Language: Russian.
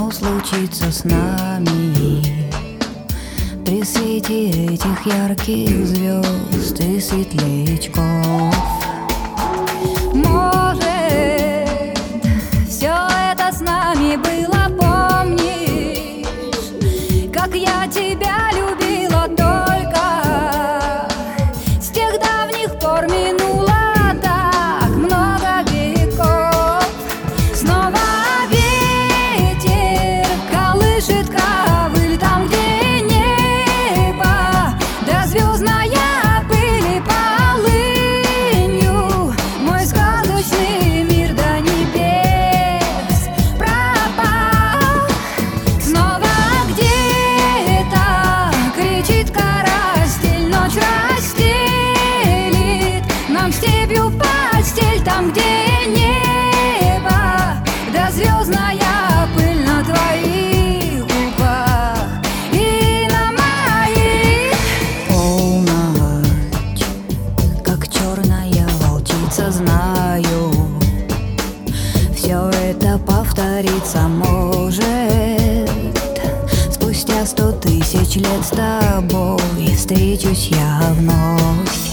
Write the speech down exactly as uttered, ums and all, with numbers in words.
должно случиться с нами при свете этих ярких звезд и светлячков. Может, все это с нами было, помнишь, как я тебя любила только. С тех давних пор минуло так много веков. Снова ветер колышет ковыль там, где небо да звездная пыль и полынью мой сказочный мир до небес пропал. Снова где-то кричит карастель, ночь расстелит нам степью постель там, где небо да звездная пыль на твоих губах и на моих. Полночь, как черная волчица, знаю, все это повториться может. Спустя сто тысяч лет с тобой встречусь я вновь.